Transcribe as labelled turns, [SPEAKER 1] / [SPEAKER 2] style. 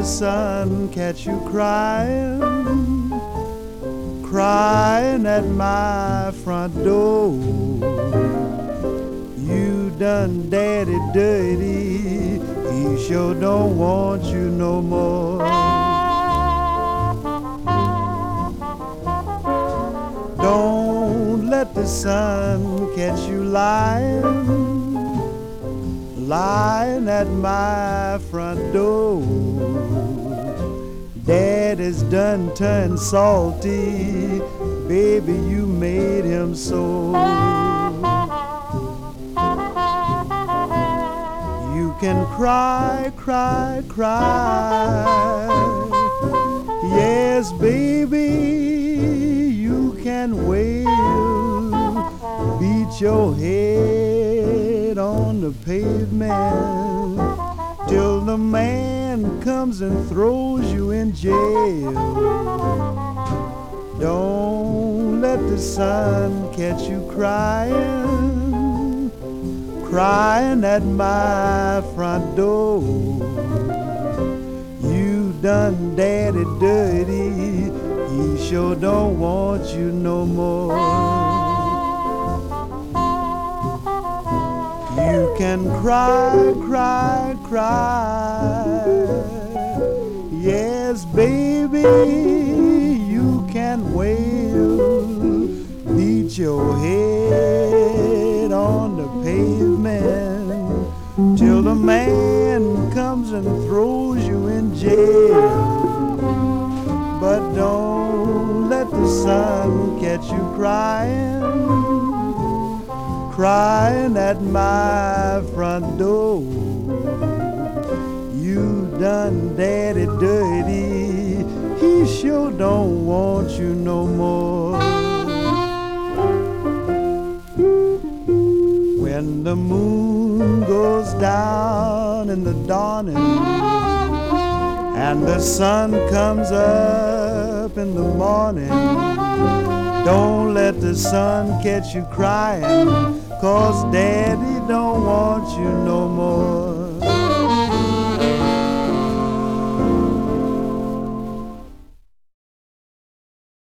[SPEAKER 1] the sun catch you crying, crying at my front door. You done daddy dirty, he sure don't want you no more. Don't let the sun catch you lying, lying at my front door. Daddy's done turned salty, baby, you made him so. You can cry, cry, cry, yes, baby, you can wail, beat your head on the pavement till the man comes and throws you in jail. Don't let the sun catch you crying, crying at my front door. You done daddy dirty, he sure don't want you no more. You can cry, cry, cry, yes, baby, you can wail, beat your head on the pavement till the man comes and throws you in jail. But don't let the sun catch you crying, crying at my front door. You done daddy dirty, he sure don't want you no more. When the moon goes down in the dawning and the sun comes up in the morning, don't let the sun catch you crying, 'cause daddy don't want you no more.